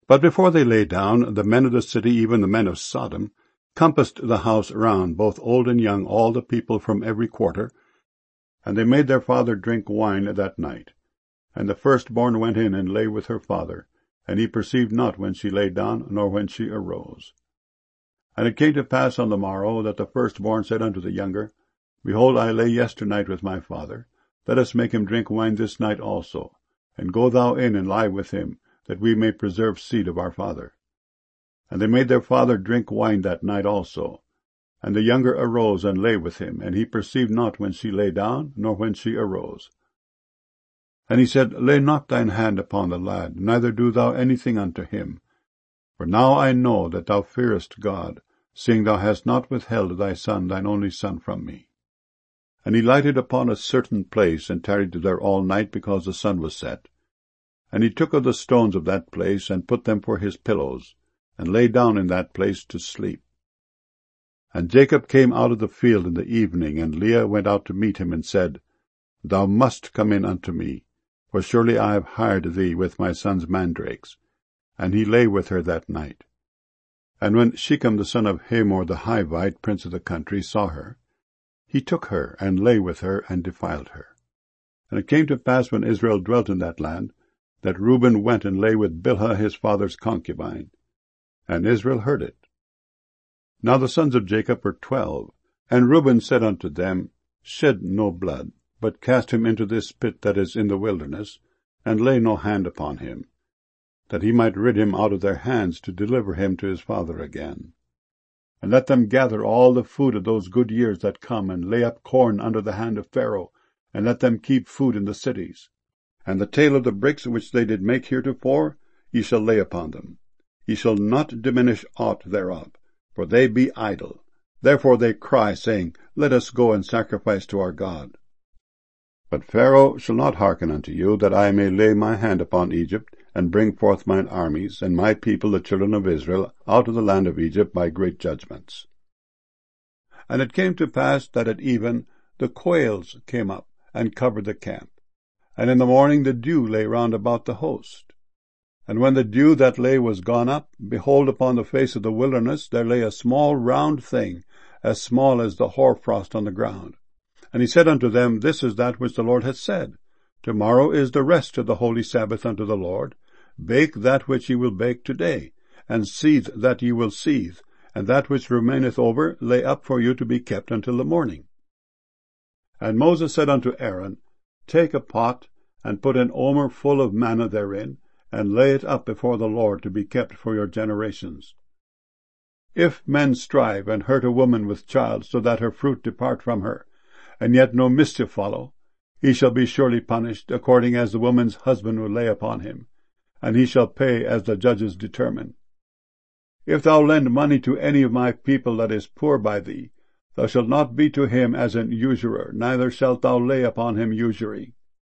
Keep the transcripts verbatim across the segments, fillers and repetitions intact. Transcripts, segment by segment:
But before they lay down, the men of the city, even the men of Sodom, compassed the house round, both old and young, all the people from every quarter. And they made their father drink wine that night. And the firstborn went in and lay with her father, and he perceived not when she lay down, nor when she arose. And it came to pass on the morrow that the firstborn said unto the younger, Behold, I lay yesternight with my father. Let us make him drink wine this night also, and go thou in and lie with him, that we may preserve seed of our father. And they made their father drink wine that night also. And the younger arose and lay with him, and he perceived not when she lay down, nor when she arose. And he said, Lay not thine hand upon the lad, neither do thou anything unto him. For now I know that thou fearest God, seeing thou hast not withheld thy son, thine only son, from me. And he lighted upon a certain place, and tarried there all night, because the sun was set. And he took of the stones of that place, and put them for his pillows, and lay down in that place to sleep. And Jacob came out of the field in the evening, and Leah went out to meet him, and said, Thou must come in unto me, for surely I have hired thee with my son's mandrakes. And he lay with her that night. And when Shechem the son of Hamor the Hivite, prince of the country, saw her, he took her, and lay with her, and defiled her. And it came to pass, when Israel dwelt in that land, that Reuben went and lay with Bilhah his father's concubine. And Israel heard it. Now the sons of Jacob were twelve. And Reuben said unto them, Shed no blood, but cast him into this pit that is in the wilderness, and lay no hand upon him, that he might rid him out of their hands, to deliver him to his father again. And let them gather all the food of those good years that come, and lay up corn under the hand of Pharaoh, and let them keep food in the cities. And the tale of the bricks which they did make heretofore, ye shall lay upon them. Ye shall not diminish aught thereof, for they be idle. Therefore they cry, saying, Let us go and sacrifice to our God. But Pharaoh shall not hearken unto you, that I may lay my hand upon Egypt, and bring forth mine armies, and my people the children of Israel, out of the land of Egypt by great judgments. And it came to pass that at even the quails came up, and covered the camp. And in the morning the dew lay round about the host. And when the dew that lay was gone up, behold, upon the face of the wilderness there lay a small round thing, as small as the hoarfrost on the ground. And he said unto them, This is that which the Lord hath said. Tomorrow is the rest of the holy Sabbath unto the Lord. Bake that which ye will bake today, and seethe that ye will seethe, and that which remaineth over lay up for you to be kept until the morning. And Moses said unto Aaron, Take a pot, and put an omer full of manna therein, and lay it up before the Lord to be kept for your generations. If men strive and hurt a woman with child, so that her fruit depart from her, and yet no mischief follow, he shall be surely punished, according as the woman's husband will lay upon him, and he shall pay as the judges determine. If thou lend money to any of my people that is poor by thee, thou shalt not be to him as an usurer, neither shalt thou lay upon him usury.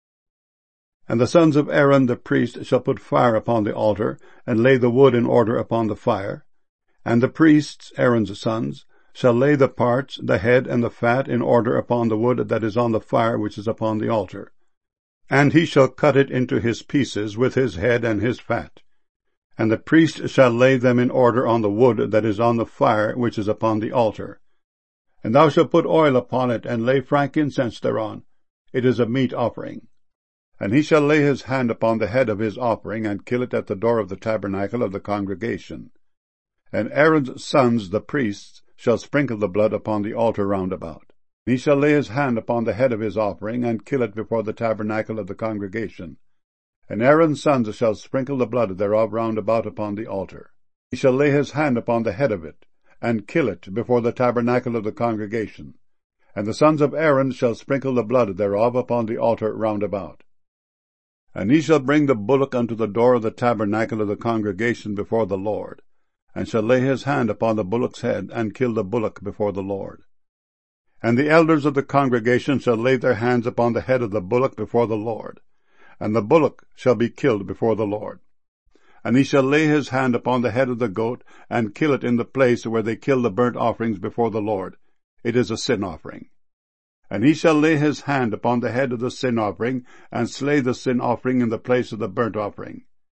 And the sons of Aaron the priest shall put fire upon the altar, and lay the wood in order upon the fire. And the priests, Aaron's sons, shall lay the parts, the head and the fat, in order upon the wood that is on the fire which is upon the altar. And he shall cut it into his pieces with his head and his fat. And the priest shall lay them in order on the wood that is on the fire which is upon the altar. And thou shalt put oil upon it, and lay frankincense thereon. It is a meat offering. And he shall lay his hand upon the head of his offering, and kill it at the door of the tabernacle of the congregation. And Aaron's sons, the priests, shall sprinkle the blood upon the altar round about. He shall lay his hand upon the head of his offering, and kill it before the tabernacle of the congregation. And Aaron's sons shall sprinkle the blood thereof round about upon the altar. He shall lay his hand upon the head of it, and kill it before the tabernacle of the congregation. And the sons of Aaron shall sprinkle the blood thereof upon the altar round about. And he shall bring the bullock unto the door of the tabernacle of the congregation before the Lord, and shall lay his hand upon the bullock's head, and kill the bullock before the Lord. And the elders of the congregation shall lay their hands upon the head of the bullock before the Lord, and the bullock shall be killed before the Lord. And he shall lay his hand upon the head of the goat, and kill it in the place where they kill the burnt offerings before the Lord. It is a sin offering. And he shall lay his hand upon the head of the sin offering, and slay the sin offering in the place of the burnt offering.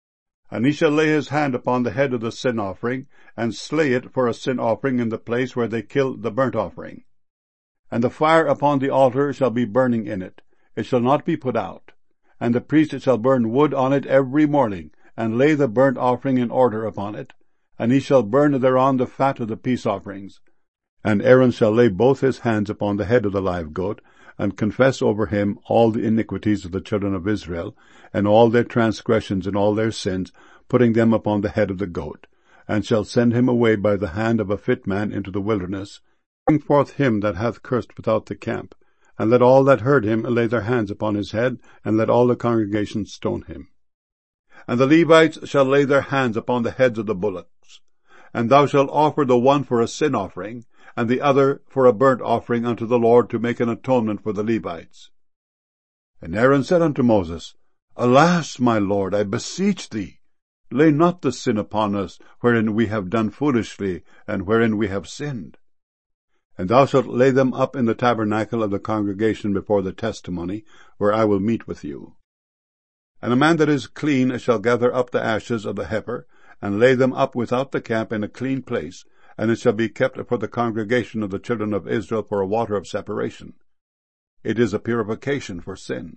And he shall lay his hand upon the head of the sin offering, and slay it for a sin offering in the place where they killed the burnt offering. And the fire upon the altar shall be burning in it, it shall not be put out. And the priest shall burn wood on it every morning, and lay the burnt offering in order upon it, and he shall burn thereon the fat of the peace offerings. And Aaron shall lay both his hands upon the head of the live goat, and confess over him all the iniquities of the children of Israel, and all their transgressions and all their sins, putting them upon the head of the goat, and shall send him away by the hand of a fit man into the wilderness. Bring forth him that hath cursed without the camp, and let all that heard him lay their hands upon his head, and let all the congregation stone him. And the Levites shall lay their hands upon the heads of the bullocks. And thou shalt offer the one for a sin offering, and the other for a burnt offering unto the Lord, to make an atonement for the Levites. And Aaron said unto Moses, Alas, my Lord, I beseech thee, lay not the sin upon us, wherein we have done foolishly, and wherein we have sinned. And thou shalt lay them up in the tabernacle of the congregation before the testimony, where I will meet with you. And a man that is clean shall gather up the ashes of the heifer, and lay them up without the camp in a clean place, and it shall be kept for the congregation of the children of Israel for a water of separation. It is a purification for sin.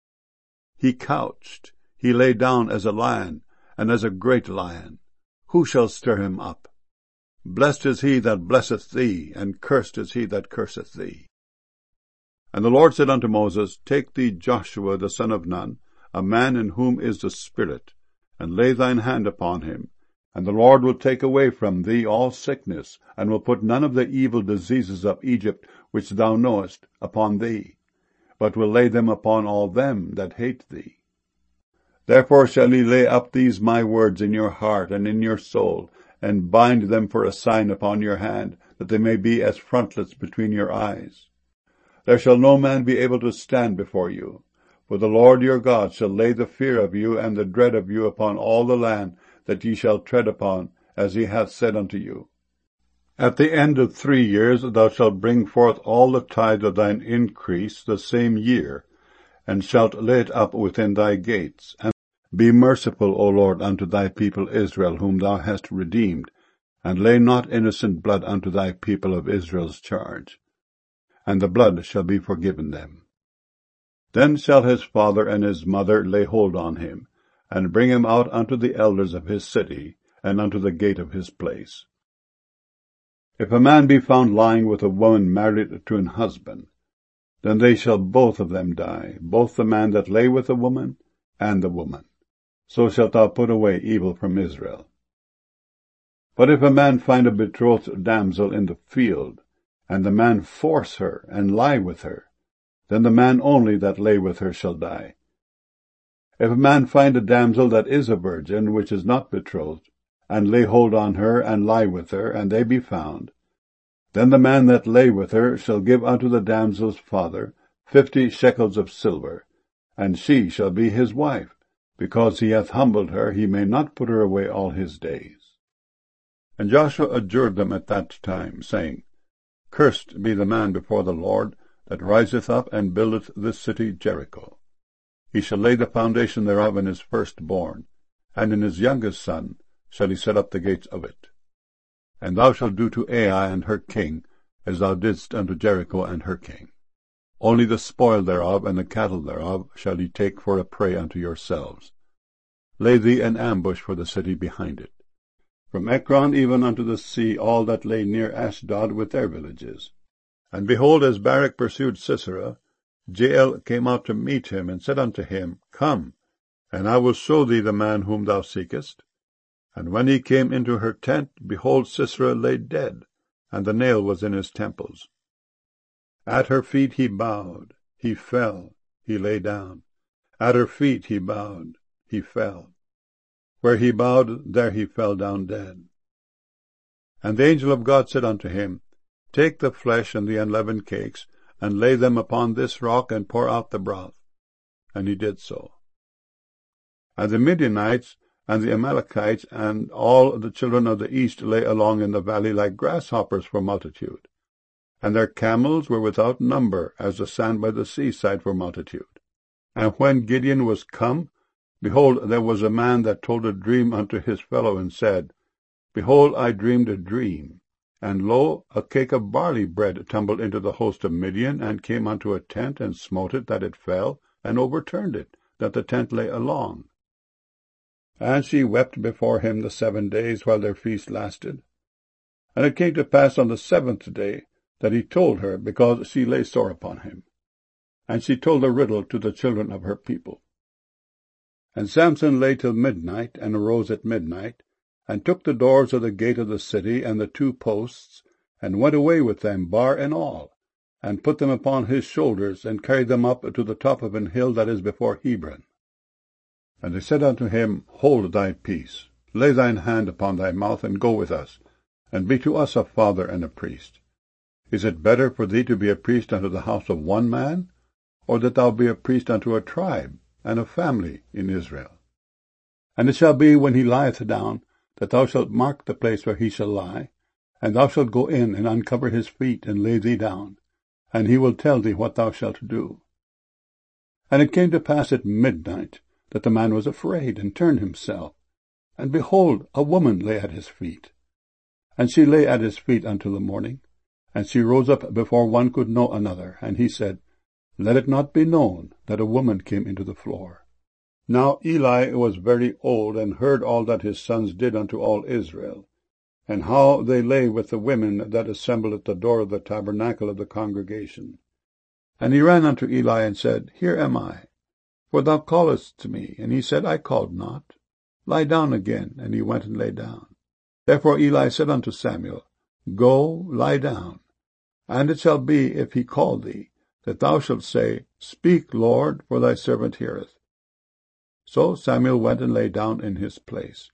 He couched, he lay down as a lion, and as a great lion. Who shall stir him up? Blessed is he that blesseth thee, and cursed is he that curseth thee. And the Lord said unto Moses, Take thee Joshua the son of Nun, a man in whom is the Spirit, and lay thine hand upon him, and the Lord will take away from thee all sickness, and will put none of the evil diseases of Egypt, which thou knowest, upon thee, but will lay them upon all them that hate thee. Therefore shall ye lay up these my words in your heart and in your soul, and bind them for a sign upon your hand, that they may be as frontlets between your eyes. There shall no man be able to stand before you, for the Lord your God shall lay the fear of you and the dread of you upon all the land that ye shall tread upon, as he hath said unto you. At the end of three years thou shalt bring forth all the tithe of thine increase the same year, and shalt lay it up within thy gates. And be merciful, O Lord, unto thy people Israel, whom thou hast redeemed, and lay not innocent blood unto thy people of Israel's charge. And the blood shall be forgiven them. Then shall his father and his mother lay hold on him, and bring him out unto the elders of his city, and unto the gate of his place. If a man be found lying with a woman married to an husband, then they shall both of them die, both the man that lay with the woman, and the woman. So shalt thou put away evil from Israel. But if a man find a betrothed damsel in the field, and the man force her, and lie with her, then the man only that lay with her shall die. If a man find a damsel that is a virgin, which is not betrothed, and lay hold on her, and lie with her, and they be found, then the man that lay with her shall give unto the damsel's father fifty shekels of silver, and she shall be his wife. Because he hath humbled her, he may not put her away all his days. And Joshua adjured them at that time, saying, Cursed be the man before the Lord, that riseth up and buildeth this city Jericho. He shall lay the foundation thereof in his firstborn, and in his youngest son shall he set up the gates of it. And thou shalt do to Ai and her king, as thou didst unto Jericho and her king. Only the spoil thereof and the cattle thereof shall ye take for a prey unto yourselves. Lay thee an ambush for the city behind it, from Ekron even unto the sea, all that lay near Ashdod with their villages. And behold, as Barak pursued Sisera, Jael came out to meet him, and said unto him, Come, and I will show thee the man whom thou seekest. And when he came into her tent, behold, Sisera lay dead, and the nail was in his temples. At her feet he bowed, he fell, he lay down. At her feet he bowed, he fell. Where he bowed, there he fell down dead. And the angel of God said unto him, Take the flesh and the unleavened cakes, and lay them upon this rock, and pour out the broth. And he did so. And the Midianites and the Amalekites and all the children of the east lay along in the valley like grasshoppers for multitude. And their camels were without number, as the sand by the seaside for multitude. And when Gideon was come, behold, there was a man that told a dream unto his fellow, and said, Behold, I dreamed a dream, and lo, a cake of barley bread tumbled into the host of Midian, and came unto a tent, and smote it, that it fell, and overturned it, that the tent lay along. And she wept before him the seven days while their feast lasted. And it came to pass on the seventh day that he told her, because she lay sore upon him. And she told the riddle to the children of her people. And Samson lay till midnight, and arose at midnight, and took the doors of the gate of the city, and the two posts, and went away with them, bar and all, and put them upon his shoulders, and carried them up to the top of an hill that is before Hebron. And they said unto him, Hold thy peace, lay thine hand upon thy mouth, and go with us, and be to us a father and a priest. Is it better for thee to be a priest unto the house of one man, or that thou be a priest unto a tribe and a family in Israel? And it shall be, when he lieth down, that thou shalt mark the place where he shall lie, and thou shalt go in and uncover his feet, and lay thee down, and he will tell thee what thou shalt do. And it came to pass at midnight, that the man was afraid, and turned himself, and behold, a woman lay at his feet. And she lay at his feet until the morning, and she rose up before one could know another. And he said, Let it not be known that a woman came into the floor. Now Eli was very old, and heard all that his sons did unto all Israel, and how they lay with the women that assembled at the door of the tabernacle of the congregation. And he ran unto Eli, and said, Here am I, for thou callest to me. And he said, I called not. Lie down again. And he went and lay down. Therefore Eli said unto Samuel, Go, lie down. And it shall be, if he call thee, that thou shalt say, Speak, Lord, for thy servant heareth. So Samuel went and lay down in his place.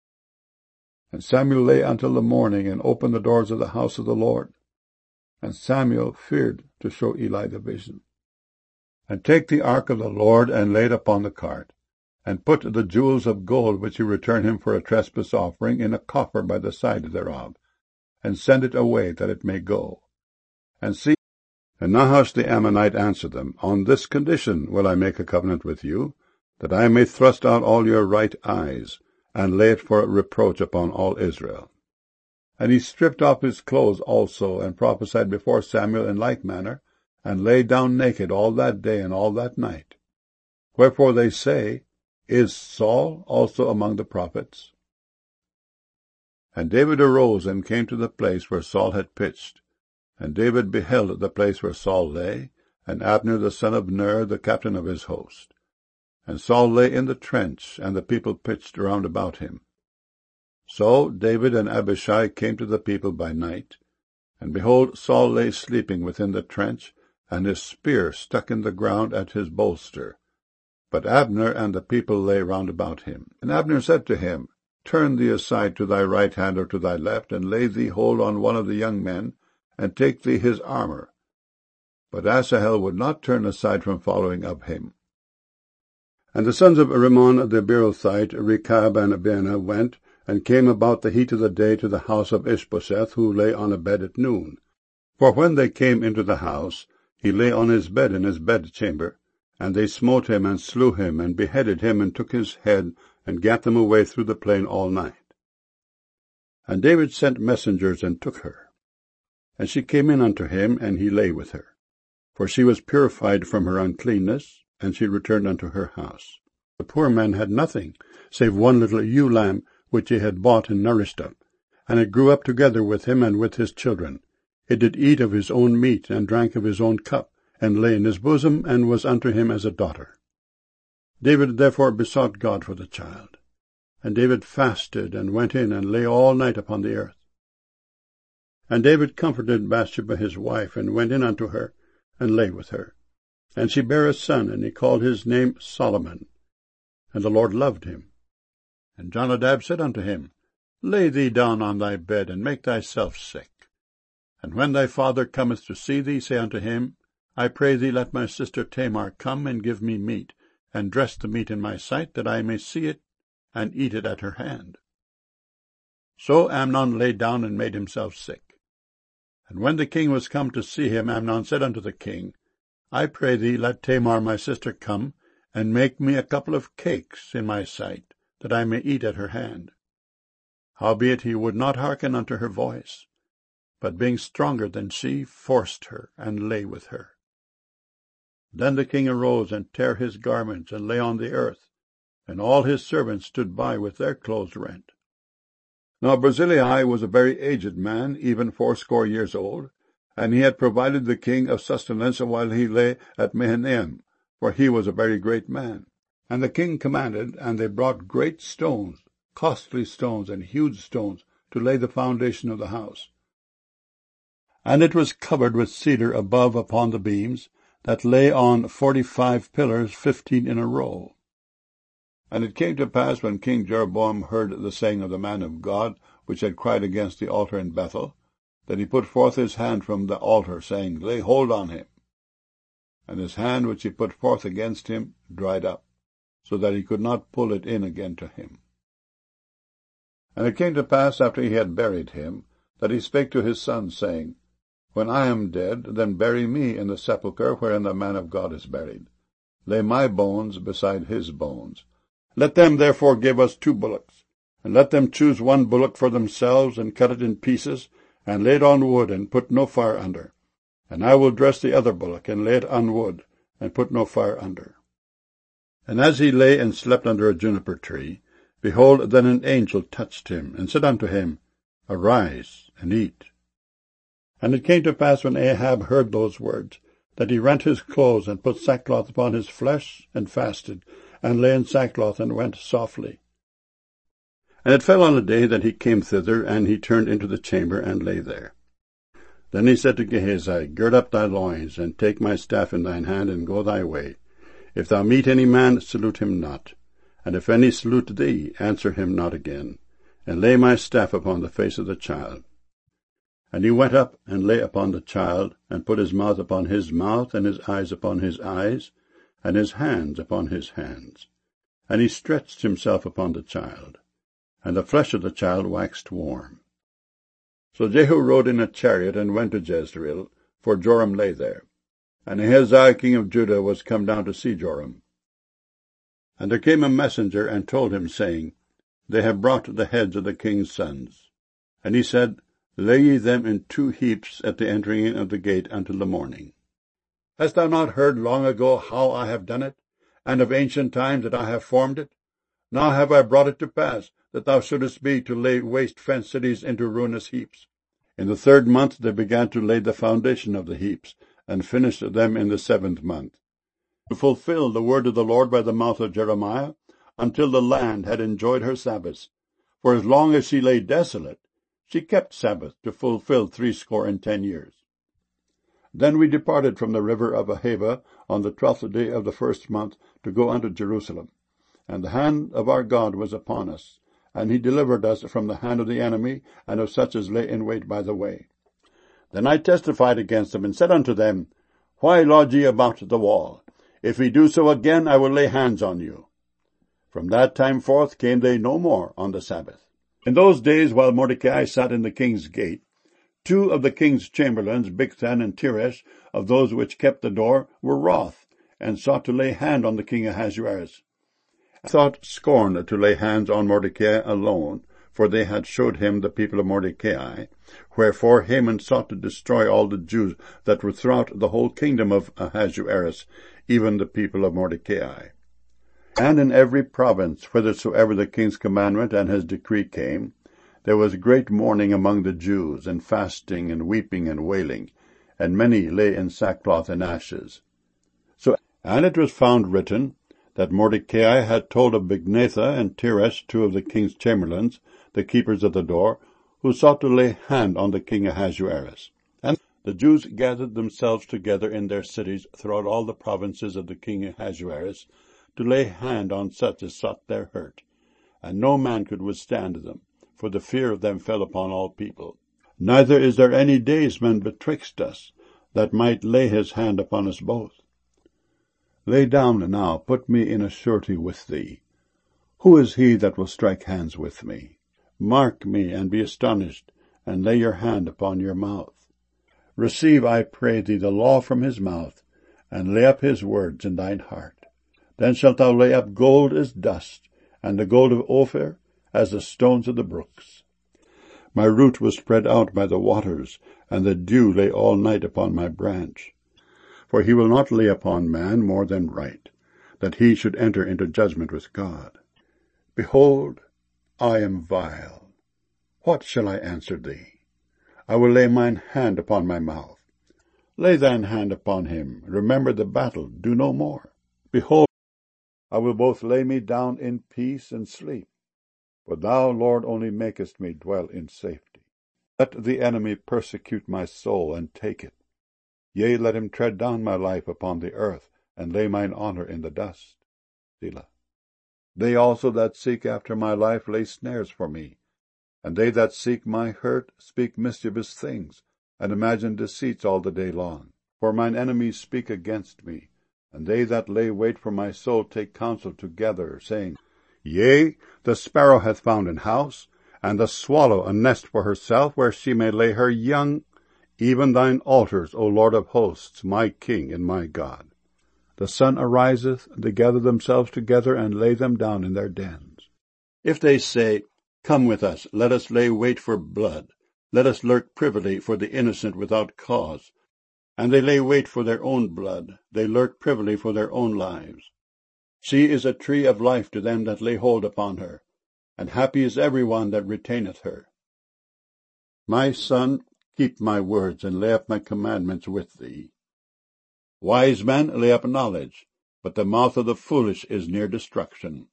And Samuel lay until the morning, and opened the doors of the house of the Lord. And Samuel feared to show Eli the vision. And take the ark of the Lord, and lay it upon the cart, and put the jewels of gold which he returned him for a trespass offering in a coffer by the side thereof, and send it away, that it may go. And see, and Nahash the Ammonite answered them, On this condition will I make a covenant with you, that I may thrust out all your right eyes, and lay it for a reproach upon all Israel. And he stripped off his clothes also, and prophesied before Samuel in like manner, and lay down naked all that day and all that night. Wherefore they say, Is Saul also among the prophets? And David arose and came to the place where Saul had pitched. And David beheld the place where Saul lay, and Abner the son of Ner, the captain of his host. And Saul lay in the trench, and the people pitched round about him. So David and Abishai came to the people by night, and behold, Saul lay sleeping within the trench, and his spear stuck in the ground at his bolster. But Abner and the people lay round about him. And Abner said to him, Turn thee aside to thy right hand or to thy left, and lay thee hold on one of the young men, and take thee his armor. But Asahel would not turn aside from following of him. And the sons of Rimmon the Beerothite, Rechab and Baanah, went, and came about the heat of the day to the house of Ishbosheth, who lay on a bed at noon. For when they came into the house, he lay on his bed in his bedchamber, and they smote him, and slew him, and beheaded him, and took his head, and gat them away through the plain all night. And David sent messengers, and took her. And she came in unto him, and he lay with her. For she was purified from her uncleanness, and she returned unto her house. The poor man had nothing, save one little ewe lamb, which he had bought and nourished up. And it grew up together with him and with his children. It did eat of his own meat, and drank of his own cup, and lay in his bosom, and was unto him as a daughter. David therefore besought God for the child. And David fasted, and went in, and lay all night upon the earth. And David comforted Bathsheba his wife, and went in unto her, and lay with her. And she bare a son, and he called his name Solomon. And the Lord loved him. And Jonadab said unto him, Lay thee down on thy bed, and make thyself sick. And when thy father cometh to see thee, say unto him, I pray thee, let my sister Tamar come and give me meat, and dress the meat in my sight, that I may see it, and eat it at her hand. So Amnon lay down and made himself sick. And when the king was come to see him, Amnon said unto the king, I pray thee, let Tamar my sister come, and make me a couple of cakes in my sight, that I may eat at her hand. Howbeit he would not hearken unto her voice, but being stronger than she, forced her, and lay with her. Then the king arose, and tare his garments, and lay on the earth, and all his servants stood by with their clothes rent. Now Barzillai was a very aged man, even fourscore years old, and he had provided the king of sustenance while he lay at Mahanaim, for he was a very great man. And the king commanded, and they brought great stones, costly stones and huge stones, to lay the foundation of the house. And it was covered with cedar above upon the beams, that lay on forty-five pillars, fifteen in a row. And it came to pass, when King Jeroboam heard the saying of the man of God, which had cried against the altar in Bethel, that he put forth his hand from the altar, saying, Lay hold on him. And his hand which he put forth against him dried up, so that he could not pull it in again to him. And it came to pass, after he had buried him, that he spake to his sons, saying, When I am dead, then bury me in the sepulchre wherein the man of God is buried. Lay my bones beside his bones. Let them therefore give us two bullocks, and let them choose one bullock for themselves, and cut it in pieces, and lay it on wood, and put no fire under. And I will dress the other bullock, and lay it on wood, and put no fire under. And as he lay and slept under a juniper tree, behold, then an angel touched him, and said unto him, Arise, and eat. And it came to pass, when Ahab heard those words, that he rent his clothes, and put sackcloth upon his flesh, and fasted, and lay in sackcloth, and went softly. And it fell on a day that he came thither, and he turned into the chamber, and lay there. Then he said to Gehazi, Gird up thy loins, and take my staff in thine hand, and go thy way. If thou meet any man, salute him not. And if any salute thee, answer him not again. And lay my staff upon the face of the child. And he went up, and lay upon the child, and put his mouth upon his mouth, and his eyes upon his eyes, and his hands upon his hands. And he stretched himself upon the child, and the flesh of the child waxed warm. So Jehu rode in a chariot, and went to Jezreel, for Joram lay there. And Ahaziah king of Judah was come down to see Joram. And there came a messenger, and told him, saying, They have brought the heads of the king's sons. And he said, Lay ye them in two heaps at the entering in of the gate until the morning. Hast thou not heard long ago how I have done it, and of ancient times that I have formed it? Now have I brought it to pass, that thou shouldest be to lay waste fenced cities into ruinous heaps. In the third month they began to lay the foundation of the heaps, and finished them in the seventh month, to fulfill the word of the Lord by the mouth of Jeremiah, until the land had enjoyed her Sabbaths. For as long as she lay desolate, she kept Sabbath to fulfill threescore and ten years. Then we departed from the river of Ahava on the twelfth day of the first month to go unto Jerusalem. And the hand of our God was upon us, and he delivered us from the hand of the enemy, and of such as lay in wait by the way. Then I testified against them, and said unto them, Why lodge ye about the wall? If ye do so again, I will lay hands on you. From that time forth came they no more on the Sabbath. In those days, while Mordecai sat in the king's gate, two of the king's chamberlains, Bigthan and Teresh, of those which kept the door, were wroth, and sought to lay hand on the king Ahasuerus. Thought scorn to lay hands on Mordecai alone, for they had showed him the people of Mordecai. Wherefore Haman sought to destroy all the Jews that were throughout the whole kingdom of Ahasuerus, even the people of Mordecai. And in every province, whithersoever the king's commandment and his decree came, there was great mourning among the Jews, and fasting, and weeping, and wailing, and many lay in sackcloth and ashes. So, and it was found written, that Mordecai had told of Bigthan and Teresh, two of the king's chamberlains, the keepers of the door, who sought to lay hand on the king Ahasuerus. And the Jews gathered themselves together in their cities throughout all the provinces of the king Ahasuerus, to lay hand on such as sought their hurt. And no man could withstand them, for the fear of them fell upon all people. Neither is there any daysman betwixt us, that might lay his hand upon us both. Lay down now, put me in a surety with thee. Who is he that will strike hands with me? Mark me, and be astonished, and lay your hand upon your mouth. Receive, I pray thee, the law from his mouth, and lay up his words in thine heart. Then shalt thou lay up gold as dust, and the gold of Ophir as the stones of the brooks. My root was spread out by the waters, and the dew lay all night upon my branch. For he will not lay upon man more than right, that he should enter into judgment with God. Behold, I am vile. What shall I answer thee? I will lay mine hand upon my mouth. Lay thine hand upon him. Remember the battle. Do no more. Behold, I will both lay me down in peace and sleep. For thou, Lord, only makest me dwell in safety. Let the enemy persecute my soul, and take it. Yea, let him tread down my life upon the earth, and lay mine honour in the dust. Selah. They also that seek after my life lay snares for me, and they that seek my hurt speak mischievous things, and imagine deceits all the day long. For mine enemies speak against me, and they that lay wait for my soul take counsel together, saying, Yea, the sparrow hath found an house, and the swallow a nest for herself, where she may lay her young, even thine altars, O Lord of hosts, my King and my God. The sun ariseth, they gather themselves together, and lay them down in their dens. If they say, Come with us, let us lay wait for blood, let us lurk privily for the innocent without cause. And they lay wait for their own blood, they lurk privily for their own lives. She is a tree of life to them that lay hold upon her, and happy is every one that retaineth her. My son, keep my words, and lay up my commandments with thee. Wise men lay up knowledge, but the mouth of the foolish is near destruction.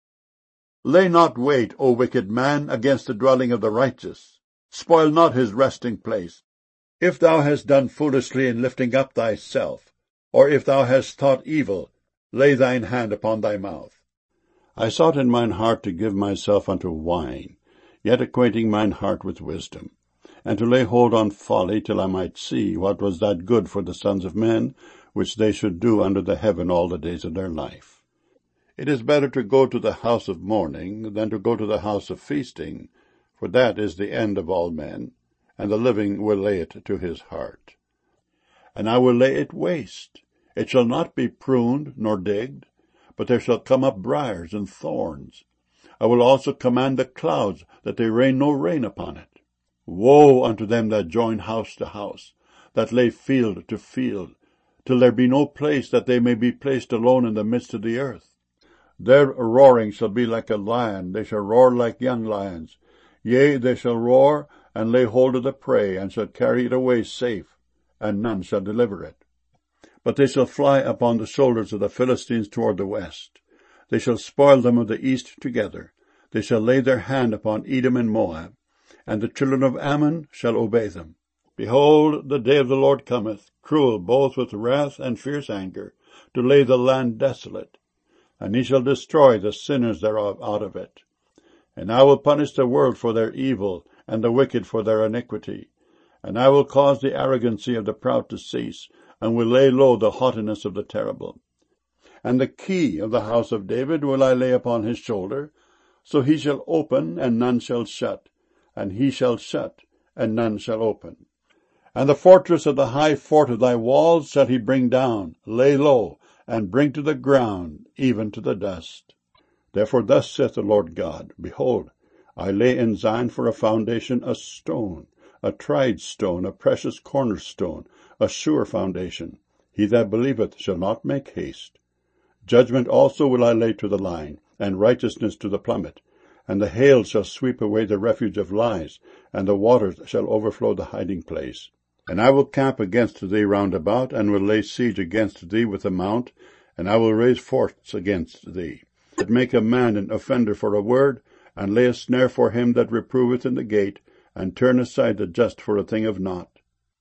Lay not wait, O wicked man, against the dwelling of the righteous. Spoil not his resting place. If thou hast done foolishly in lifting up thyself, or if thou hast thought evil, lay thine hand upon thy mouth. I sought in mine heart to give myself unto wine, yet acquainting mine heart with wisdom, and to lay hold on folly, till I might see what was that good for the sons of men, which they should do under the heaven all the days of their life. It is better to go to the house of mourning than to go to the house of feasting, for that is the end of all men, and the living will lay it to his heart. And I will lay it waste. It shall not be pruned nor digged, but there shall come up briars and thorns. I will also command the clouds, that they rain no rain upon it. Woe unto them that join house to house, that lay field to field, till there be no place that they may be placed alone in the midst of the earth. Their roaring shall be like a lion, they shall roar like young lions. Yea, they shall roar, and lay hold of the prey, and shall carry it away safe, and none shall deliver it. But they shall fly upon the shoulders of the Philistines toward the west. They shall spoil them of the east together. They shall lay their hand upon Edom and Moab, and the children of Ammon shall obey them. Behold, the day of the Lord cometh, cruel both with wrath and fierce anger, to lay the land desolate. And he shall destroy the sinners thereof out of it. And I will punish the world for their evil, and the wicked for their iniquity. And I will cause the arrogancy of the proud to cease, and will lay low the haughtiness of the terrible. And the key of the house of David will I lay upon his shoulder, so he shall open, and none shall shut, and he shall shut, and none shall open. And the fortress of the high fort of thy walls shall he bring down, lay low, and bring to the ground, even to the dust. Therefore thus saith the Lord God, Behold, I lay in Zion for a foundation a stone, a tried stone, a precious cornerstone, a sure foundation. He that believeth shall not make haste. Judgment also will I lay to the line, and righteousness to the plummet. And the hail shall sweep away the refuge of lies, and the waters shall overflow the hiding place. And I will camp against thee round about, and will lay siege against thee with a mount, and I will raise forts against thee, that make a man an offender for a word, and lay a snare for him that reproveth in the gate, and turn aside the just for a thing of naught.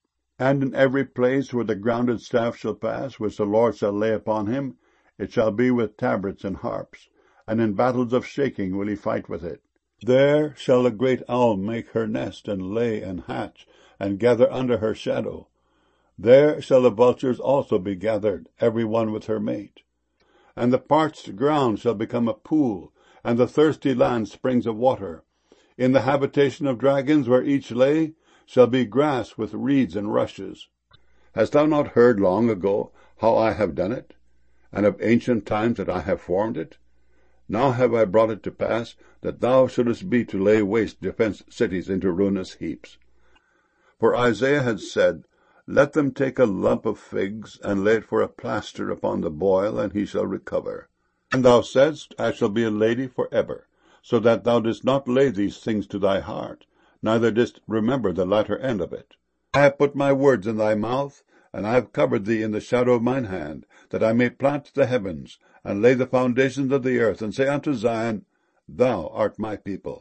And in every place where the grounded staff shall pass, which the Lord shall lay upon him, it shall be with tabrets and harps, and in battles of shaking will he fight with it. There shall the great owl make her nest, and lay and hatch, and gather under her shadow. There shall the vultures also be gathered, every one with her mate. And the parched ground shall become a pool, and the thirsty land springs of water. In the habitation of dragons, where each lay, shall be grass with reeds and rushes. Hast thou not heard long ago how I have done it? and of ancient times that I have formed it? Now have I brought it to pass, that thou shouldest be to lay waste defenced cities into ruinous heaps. For Isaiah had said, Let them take a lump of figs, and lay it for a plaster upon the boil, and he shall recover. And thou saidst, I shall be a lady for ever, so that thou didst not lay these things to thy heart, neither didst remember the latter end of it. I have put my words in thy mouth, and I have covered thee in the shadow of mine hand, that I may plant the heavens, and lay the foundations of the earth, and say unto Zion, Thou art my people.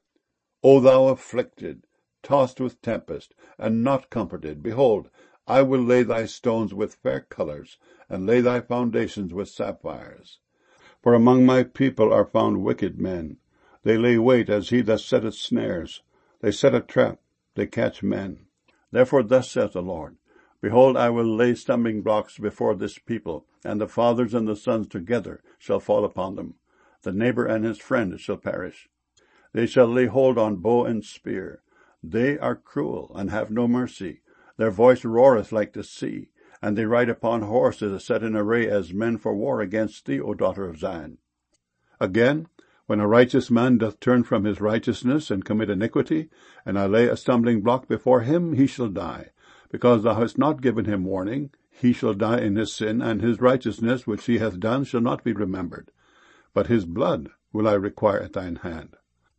O thou afflicted, tossed with tempest, and not comforted, behold, I will lay thy stones with fair colours, and lay thy foundations with sapphires. For among my people are found wicked men. They lay wait as he that setteth snares. They set a trap, they catch men. Therefore thus saith the Lord, Behold, I will lay stumbling blocks before this people, and the fathers and the sons together shall fall upon them. The neighbor and his friend shall perish. They shall lay hold on bow and spear. They are cruel, and have no mercy. Their voice roareth like the sea, and they ride upon horses set in array as men for war against thee, O daughter of Zion. Again, when a righteous man doth turn from his righteousness, and commit iniquity, and I lay a stumbling block before him, he shall die. Because thou hast not given him warning, he shall die in his sin, and his righteousness which he hath done shall not be remembered. But his blood will I require at thine hand.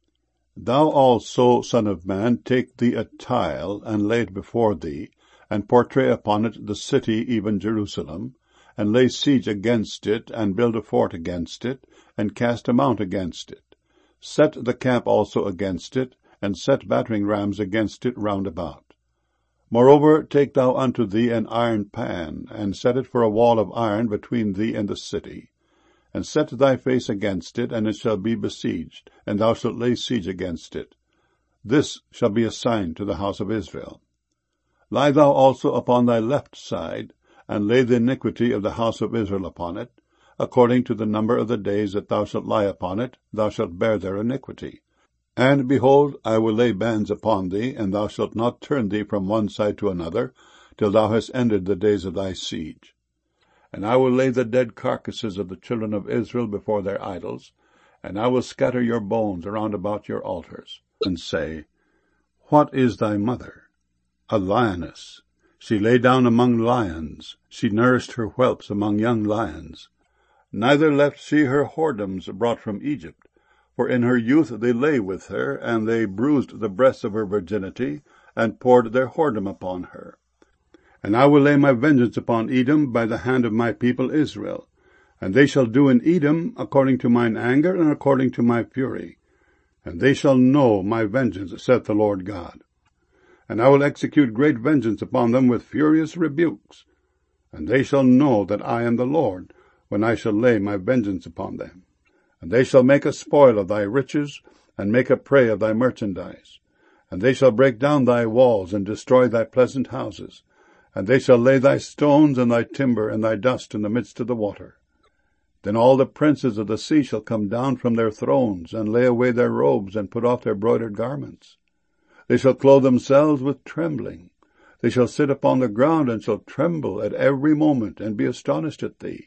Thou also, son of man, take thee a tile, and lay it before thee, and portray upon it the city, even Jerusalem, and lay siege against it, and build a fort against it, and cast a mount against it. Set the camp also against it, and set battering rams against it round about. Moreover, take thou unto thee an iron pan, and set it for a wall of iron between thee and the city. And set thy face against it, and it shall be besieged, and thou shalt lay siege against it. This shall be a sign to the house of Israel. Lie thou also upon thy left side, and lay the iniquity of the house of Israel upon it. According to the number of the days that thou shalt lie upon it, thou shalt bear their iniquity. And, behold, I will lay bands upon thee, and thou shalt not turn thee from one side to another, till thou hast ended the days of thy siege. And I will lay the dead carcasses of the children of Israel before their idols, and I will scatter your bones around about your altars, and say, What is thy mother? A lioness. She lay down among lions. She nourished her whelps among young lions. Neither left she her whoredoms brought from Egypt. For in her youth they lay with her, and they bruised the breasts of her virginity, and poured their whoredom upon her. And I will lay my vengeance upon Edom by the hand of my people Israel. And they shall do in Edom according to mine anger and according to my fury. And they shall know my vengeance, saith the Lord God. And I will execute great vengeance upon them with furious rebukes. And they shall know that I am the Lord, when I shall lay my vengeance upon them. And they shall make a spoil of thy riches, and make a prey of thy merchandise. And they shall break down thy walls, and destroy thy pleasant houses. And they shall lay thy stones and thy timber and thy dust in the midst of the water. Then all the princes of the sea shall come down from their thrones, and lay away their robes, and put off their broidered garments. They shall clothe themselves with trembling. They shall sit upon the ground, and shall tremble at every moment, and be astonished at thee.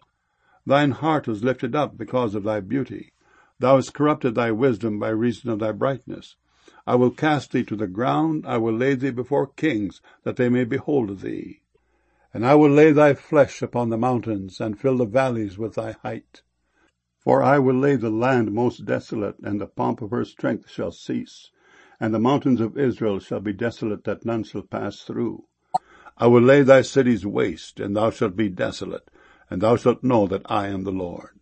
Thine heart was lifted up because of thy beauty. Thou hast corrupted thy wisdom by reason of thy brightness. I will cast thee to the ground, I will lay thee before kings, that they may behold thee. And I will lay thy flesh upon the mountains, and fill the valleys with thy height. For I will lay the land most desolate, and the pomp of her strength shall cease. And the mountains of Israel shall be desolate, that none shall pass through. I will lay thy cities waste, and thou shalt be desolate, and thou shalt know that I am the Lord.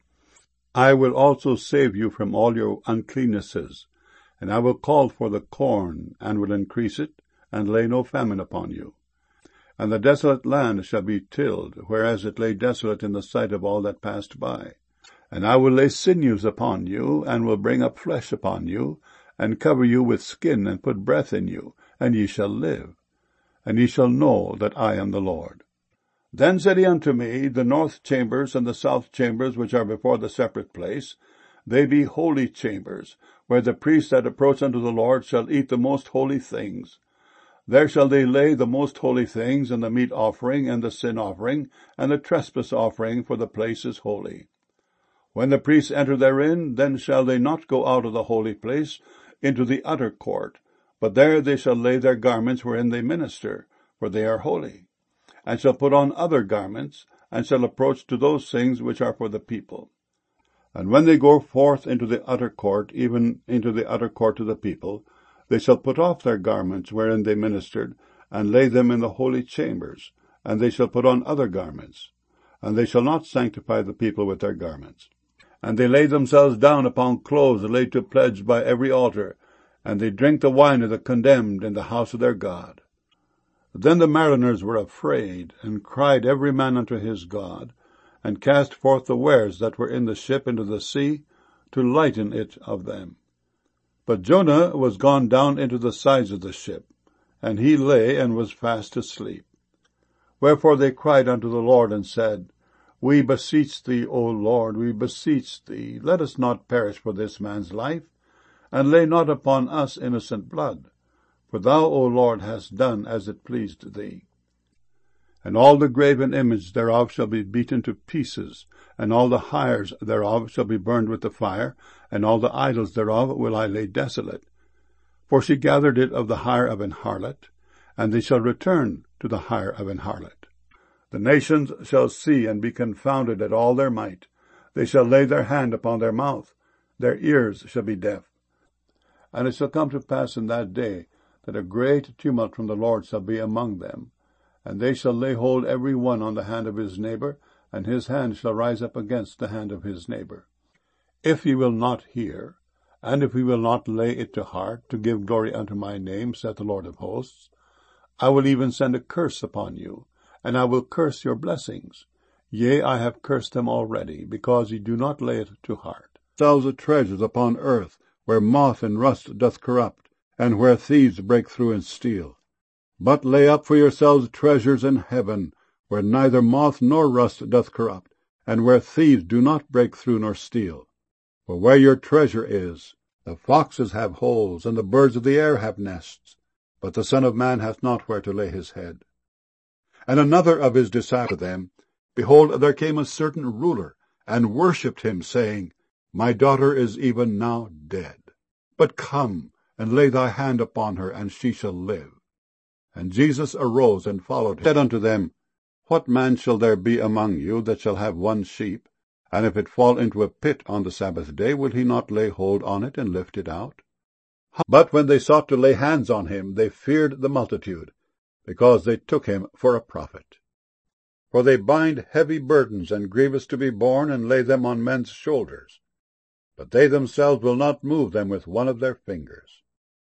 I will also save you from all your uncleannesses, and I will call for the corn, and will increase it, and lay no famine upon you. And the desolate land shall be tilled, whereas it lay desolate in the sight of all that passed by. And I will lay sinews upon you, and will bring up flesh upon you, and cover you with skin, and put breath in you, and ye shall live. And ye shall know that I am the Lord. Then said he unto me, The north chambers and the south chambers which are before the separate place, they be holy chambers, where the priests that approach unto the Lord shall eat the most holy things. There shall they lay the most holy things, and the meat offering, and the sin offering, and the trespass offering, for the place is holy. When the priests enter therein, then shall they not go out of the holy place into the utter court, but there they shall lay their garments wherein they minister, for they are holy, and shall put on other garments, and shall approach to those things which are for the people. And when they go forth into the utter court, even into the utter court of the people, they shall put off their garments wherein they ministered, and lay them in the holy chambers, and they shall put on other garments, and they shall not sanctify the people with their garments. And they lay themselves down upon clothes laid to pledge by every altar, and they drink the wine of the condemned in the house of their God. Then the mariners were afraid, and cried every man unto his God, and cast forth the wares that were in the ship into the sea, to lighten it of them. But Jonah was gone down into the sides of the ship, and he lay and was fast asleep. Wherefore they cried unto the Lord, and said, We beseech thee, O Lord, we beseech thee, let us not perish for this man's life, and lay not upon us innocent blood. For thou, O Lord, hast done as it pleased thee. And all the graven image thereof shall be beaten to pieces, and all the hires thereof shall be burned with the fire, and all the idols thereof will I lay desolate. For she gathered it of the hire of an harlot, and they shall return to the hire of an harlot. The nations shall see and be confounded at all their might. They shall lay their hand upon their mouth, their ears shall be deaf. And it shall come to pass in that day that a great tumult from the Lord shall be among them, and they shall lay hold every one on the hand of his neighbor, and his hand shall rise up against the hand of his neighbor. If ye will not hear, and if ye will not lay it to heart, to give glory unto my name, saith the Lord of hosts, I will even send a curse upon you, and I will curse your blessings. Yea, I have cursed them already, because ye do not lay it to heart. Selves of treasures upon earth, where moth and rust doth corrupt, and where thieves break through and steal. But lay up for yourselves treasures in heaven, where neither moth nor rust doth corrupt, and where thieves do not break through nor steal. For where your treasure is, the foxes have holes, and the birds of the air have nests, but the Son of Man hath not where to lay his head. And another of his disciples them, Behold, there came a certain ruler, and worshipped him, saying, My daughter is even now dead. But come, and lay thy hand upon her, and she shall live. And Jesus arose and followed him, said unto them, What man shall there be among you that shall have one sheep, and if it fall into a pit on the Sabbath day, will he not lay hold on it and lift it out? But when they sought to lay hands on him, they feared the multitude, because they took him for a prophet. For they bind heavy burdens and grievous to be borne, and lay them on men's shoulders, but they themselves will not move them with one of their fingers.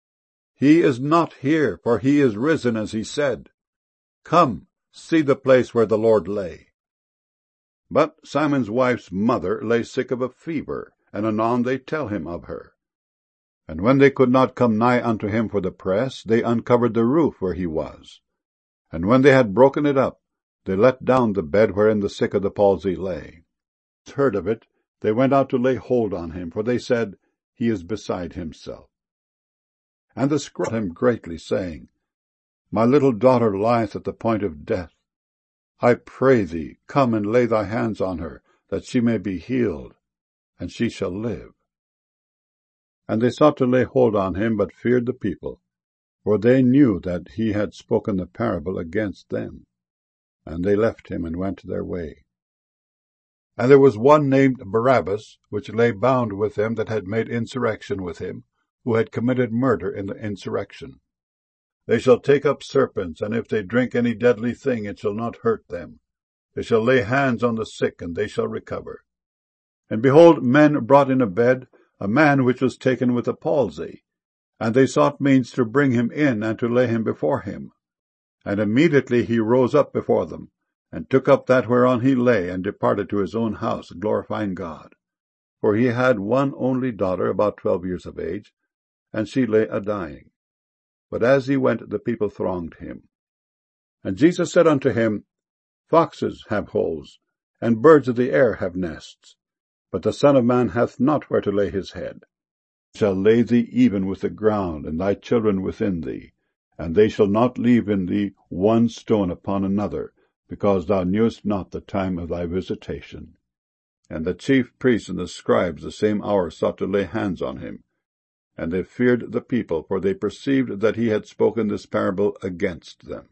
He is not here, for he is risen, as he said. Come, see the place where the Lord lay. But Simon's wife's mother lay sick of a fever, and anon they tell him of her. And when they could not come nigh unto him for the press, they uncovered the roof where he was. And when they had broken it up, they let down the bed wherein the sick of the palsy lay. Heard of it, they went out to lay hold on him, for they said, He is beside himself. And the scribes him greatly, saying, My little daughter lieth at the point of death. I pray thee, come and lay thy hands on her, that she may be healed, and she shall live. And they sought to lay hold on him, but feared the people, for they knew that he had spoken the parable against them. And they left him, and went their way. And there was one named Barabbas, which lay bound with them that had made insurrection with him, who had committed murder in the insurrection. They shall take up serpents, and if they drink any deadly thing, it shall not hurt them. They shall lay hands on the sick, and they shall recover. And behold, men brought in a bed a man which was taken with a palsy, and they sought means to bring him in, and to lay him before him. And immediately he rose up before them, and took up that whereon he lay, and departed to his own house, glorifying God. For he had one only daughter, about twelve years of age, and she lay a-dying. But as he went, the people thronged him. And Jesus said unto him, Foxes have holes, and birds of the air have nests, but the Son of Man hath not where to lay his head. He shall lay thee even with the ground, and thy children within thee. and they shall not leave in thee one stone upon another, because thou knewest not the time of thy visitation. And the chief priests and the scribes the same hour sought to lay hands on him. And they feared the people, for they perceived that he had spoken this parable against them.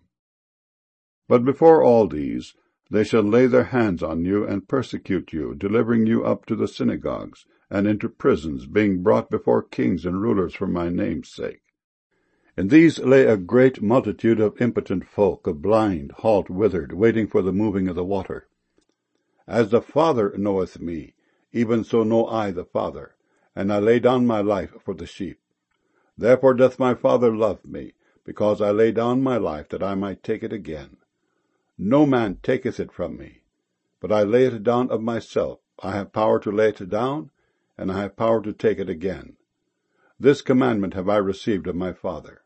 But before all these, they shall lay their hands on you and persecute you, delivering you up to the synagogues, and into prisons, being brought before kings and rulers for my name's sake. In these lay a great multitude of impotent folk, of blind, halt, withered, waiting for the moving of the water. As the Father knoweth me, even so know I the Father, and I lay down my life for the sheep. Therefore doth my Father love me, because I lay down my life, that I might take it again. No man taketh it from me, but I lay it down of myself. I have power to lay it down, and I have power to take it again. This commandment have I received of my Father.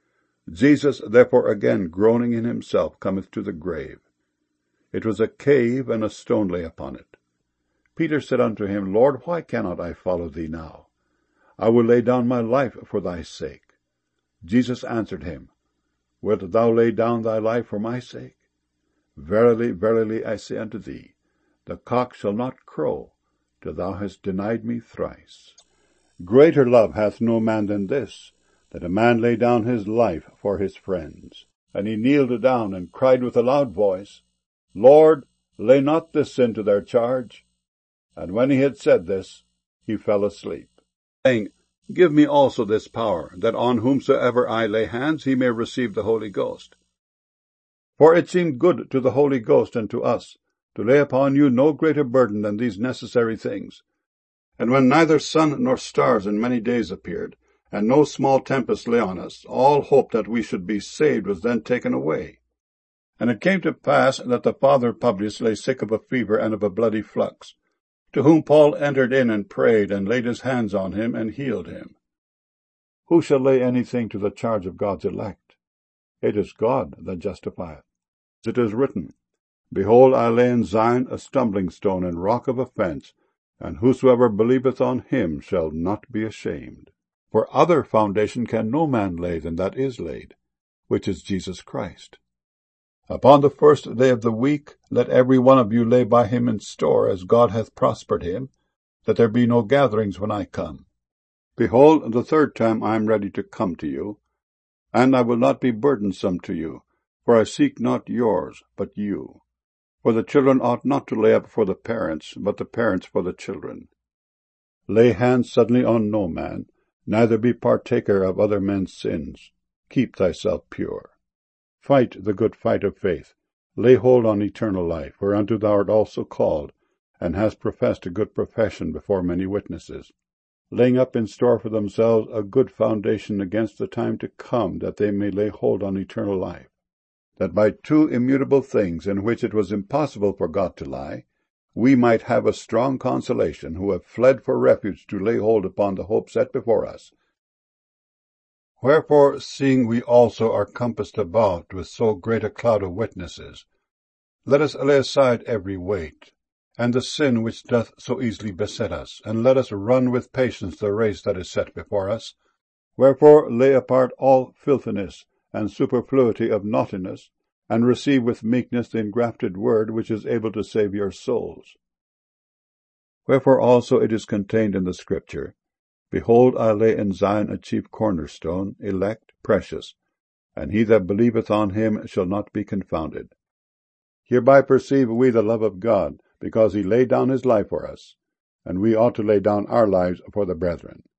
Jesus therefore again groaning in himself cometh to the grave. It was a cave, and a stone lay upon it. Peter said unto him, Lord, why cannot I follow thee now? I will lay down my life for thy sake. Jesus answered him, Wilt thou lay down thy life for my sake? Verily, verily, I say unto thee, the cock shall not crow till thou hast denied me thrice. Greater love hath no man than this, that a man lay down his life for his friends. And he kneeled down and cried with a loud voice, Lord, lay not this sin to their charge. And when he had said this, he fell asleep, saying, Give me also this power, that on whomsoever I lay hands he may receive the Holy Ghost. For it seemed good to the Holy Ghost and to us to lay upon you no greater burden than these necessary things. And when neither sun nor stars in many days appeared, and no small tempest lay on us, all hope that we should be saved was then taken away. And it came to pass that the father Publius lay sick of a fever and of a bloody flux, to whom Paul entered in and prayed, and laid his hands on him, and healed him. Who shall lay anything to the charge of God's elect? It is God that justifieth. It is written, Behold, I lay in Zion a stumbling stone and rock of offense, and whosoever believeth on him shall not be ashamed. For other foundation can no man lay than that is laid, which is Jesus Christ. Upon the first day of the week let every one of you lay by him in store, as God hath prospered him, that there be no gatherings when I come. Behold, the third time I am ready to come to you, and I will not be burdensome to you, for I seek not yours, but you. For the children ought not to lay up for the parents, but the parents for the children. Lay hands suddenly on no man, neither be partaker of other men's sins. Keep thyself pure. Fight the good fight of faith. Lay hold on eternal life, whereunto thou art also called, and hast professed a good profession before many witnesses. Laying up in store for themselves a good foundation against the time to come, that they may lay hold on eternal life. That by two immutable things, in which it was impossible for God to lie, we might have a strong consolation, who have fled for refuge to lay hold upon the hope set before us. Wherefore, seeing we also are compassed about with so great a cloud of witnesses, let us lay aside every weight, and the sin which doth so easily beset us, and let us run with patience the race that is set before us. Wherefore lay apart all filthiness, and superfluity of naughtiness, and receive with meekness the engrafted word, which is able to save your souls. Wherefore also it is contained in the Scripture, Behold, I lay in Zion a chief cornerstone, elect, precious, and he that believeth on him shall not be confounded. Hereby perceive we the love of God, because he laid down his life for us, and we ought to lay down our lives for the brethren.